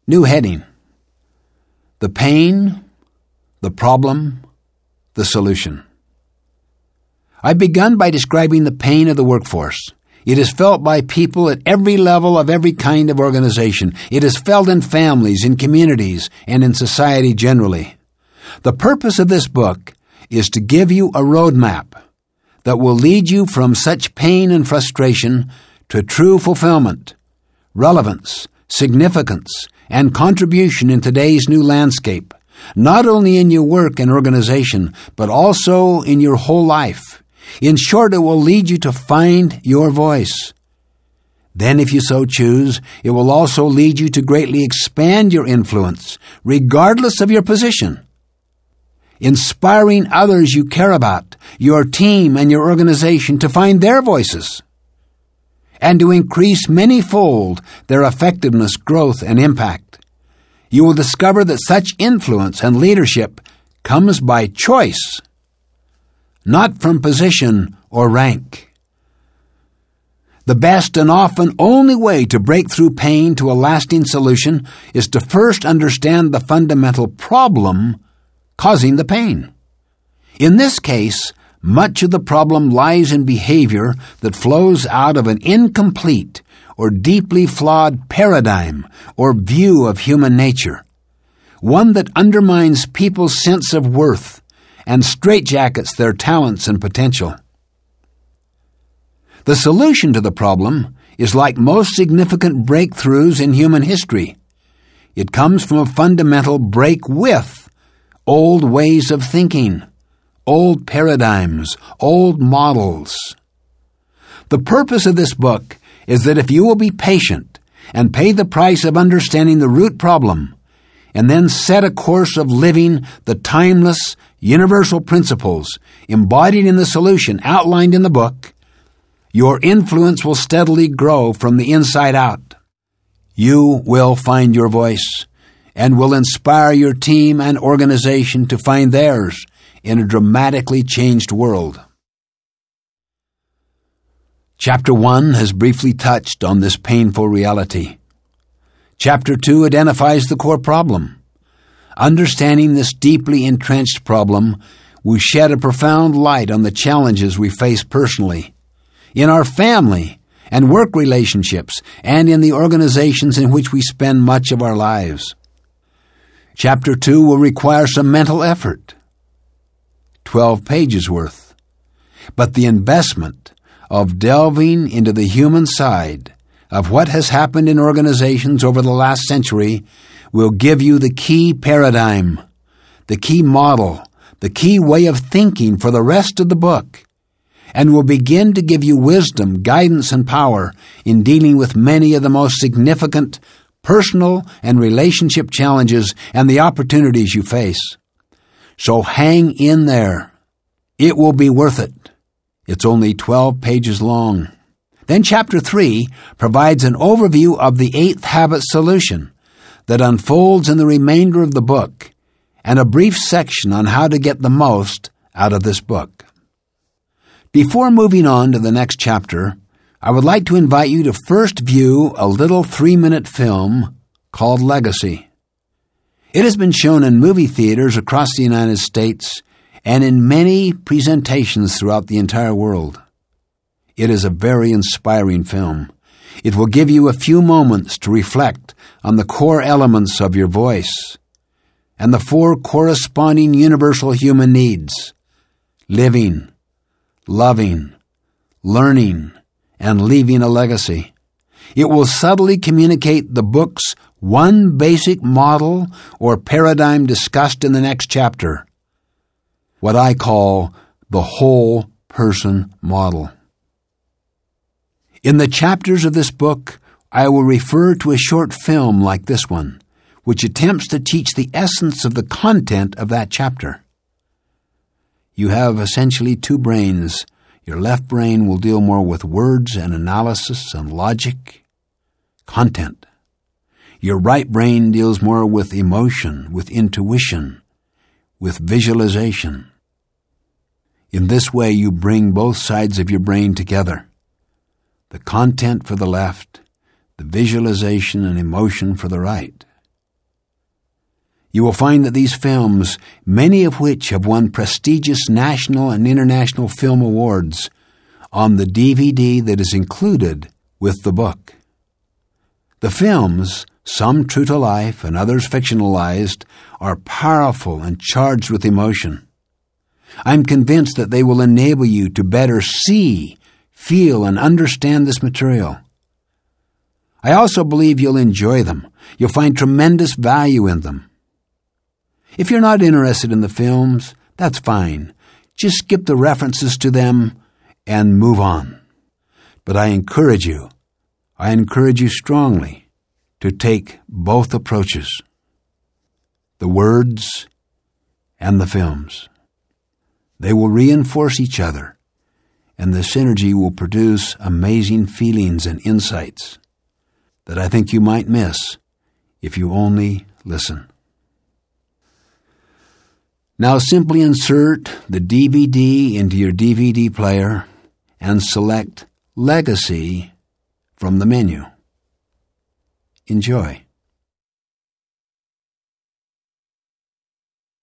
New heading: The pain, the problem, the solution. I've begun by describing the pain of the workforce. It is felt by people at every level of every kind of organization. It is felt in families, in communities, and in society generally. The purpose of this book is to give you a roadmap that will lead you from such pain and frustration to true fulfillment, relevance, significance, and contribution in today's new landscape, not only in your work and organization, but also in your whole life. In short, it will lead you to find your voice. Then, if you so choose, it will also lead you to greatly expand your influence, regardless of your position, inspiring others you care about, your team and your organization, to find their voices, and to increase many-fold their effectiveness, growth, and impact. You will discover that such influence and leadership comes by choice, not from position or rank. The best and often only way to break through pain to a lasting solution is to first understand the fundamental problem causing the pain. In this case, much of the problem lies in behavior that flows out of an incomplete or deeply flawed paradigm or view of human nature, one that undermines people's sense of worth and straitjackets their talents and potential. The solution to the problem is like most significant breakthroughs in human history. It comes from a fundamental break with old ways of thinking, old paradigms, old models. The purpose of this book is that if you will be patient and pay the price of understanding the root problem, and then set a course of living the timeless, universal principles embodied in the solution outlined in the book, your influence will steadily grow from the inside out. You will find your voice and will inspire your team and organization to find theirs in a dramatically changed world. Chapter 1 has briefly touched on this painful reality. Chapter 2 identifies the core problem. Understanding this deeply entrenched problem will shed a profound light on the challenges we face personally, in our family and work relationships, and in the organizations in which we spend much of our lives. Chapter 2 will require some mental effort, 12 pages worth, but the investment of delving into the human side of what has happened in organizations over the last century will give you the key paradigm, the key model, the key way of thinking for the rest of the book, and will begin to give you wisdom, guidance, and power in dealing with many of the most significant personal and relationship challenges and the opportunities you face. So hang in there. It will be worth it. It's only 12 pages long. Then Chapter 3 provides an overview of the 8th habit solution that unfolds in the remainder of the book, and a brief section on how to get the most out of this book. Before moving on to the next chapter, I would like to invite you to first view a little 3-minute film called Legacy. It has been shown in movie theaters across the United States and in many presentations throughout the entire world. It is a very inspiring film. It will give you a few moments to reflect on the core elements of your voice and the 4 corresponding universal human needs: living, loving, learning, and leaving a legacy. It will subtly communicate the book's one basic model or paradigm discussed in the next chapter, what I call the whole person model. In the chapters of this book, I will refer to a short film like this one, which attempts to teach the essence of the content of that chapter. You have essentially 2 brains. Your left brain will deal more with words and analysis and logic, content. Your right brain deals more with emotion, with intuition, with visualization. In this way, you bring both sides of your brain together. The content for the left, the visualization and emotion for the right. You will find that these films, many of which have won prestigious national and international film awards, on the DVD that is included with the book. The films, some true to life and others fictionalized, are powerful and charged with emotion. I'm convinced that they will enable you to better see, feel, and understand this material. I also believe you'll enjoy them. You'll find tremendous value in them. If you're not interested in the films, that's fine. Just skip the references to them and move on. But I encourage you strongly to take both approaches, the words and the films. They will reinforce each other, and the synergy will produce amazing feelings and insights that I think you might miss if you only listen. Now simply insert the DVD into your DVD player and select Legacy from the menu. Enjoy.